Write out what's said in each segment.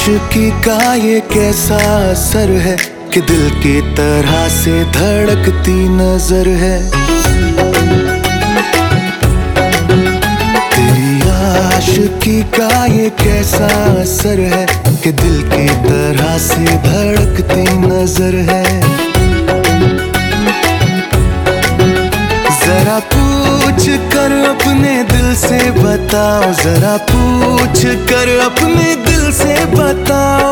आशिकी का ये कैसा असर है कि दिल की तरह से धड़कती नजर है। तेरी आशिकी का ये कैसा असर है कि दिल की तरह से धड़कती नजर है। जरा पूछ कर अपने दिल से बताओ, जरा पूछ कर अपने दिल से बताओ,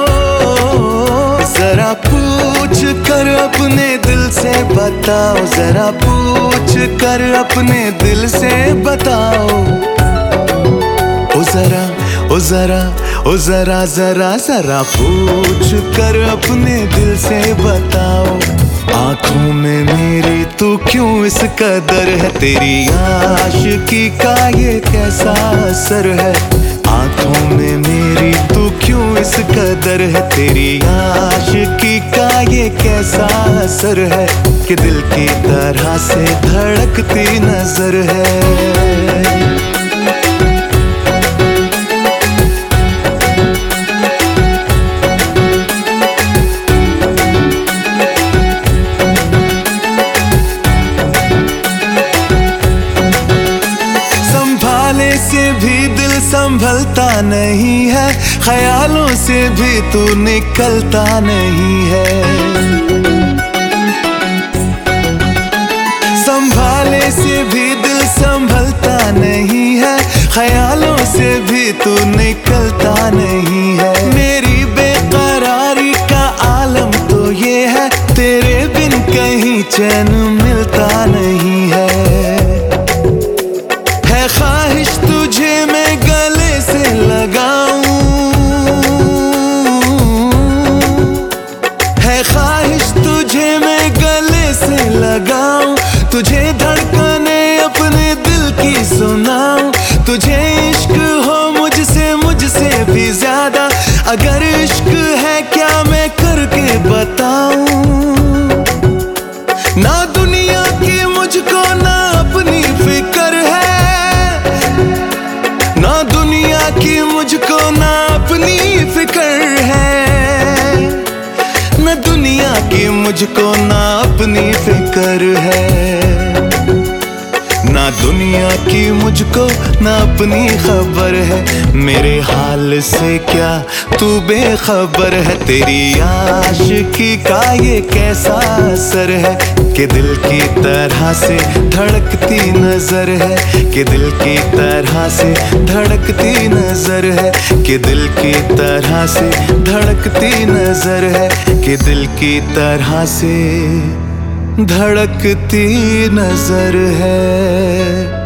जरा पूछ कर अपने दिल से बताओ, जरा पूछ कर अपने दिल से बताओ। ओ जरा ओ जरा ओ जरा जरा जरा पूछ कर अपने दिल से बताओ। आँखों में मेरी तू क्यों इस कदर है, तेरी आशिकी का ये कैसा असर है। आँखों में मेरी तू क्यों इस कदर है, तेरी आशिकी का ये कैसा असर है कि दिल की तरह से धड़कती नजर है। से भी दिल संभलता नहीं है, ख्यालों से भी तू निकलता नहीं है। संभाले से भी दिल संभलता नहीं है, ख्यालों से भी तू निकलता नहीं है। मेरी बेकरारी का आलम तो ये है, तेरे बिन कहीं चैन मिलता नहीं है। ख्वाहिश तुझे मैं गले से लगाऊं, है ख्वाहिश तुझे मैं गले से लगाऊं, तुझे धड़कने अपने दिल की सुनाऊं। तुझे इश्क हो मुझसे मुझसे भी ज्यादा, अगर इश्क है क्या मैं करके बताऊं। ना दुनिया की मुझको ना अपनी फिक्र है, ना दुनिया की मुझको ना अपनी फिक्र है, ना दुनिया की मुझको ना अपनी फिक्र है, ना दुनिया की मुझको ना अपनी खबर है। मेरे हाल से क्या तू बेखबर है, तेरी आशिकी का ये कैसा असर है कि दिल की तरह से धड़कती नजर है, कि दिल की तरह से धड़कती नजर है, कि दिल की तरह से धड़कती नजर है, कि दिल की तरह से धड़कती नजर है।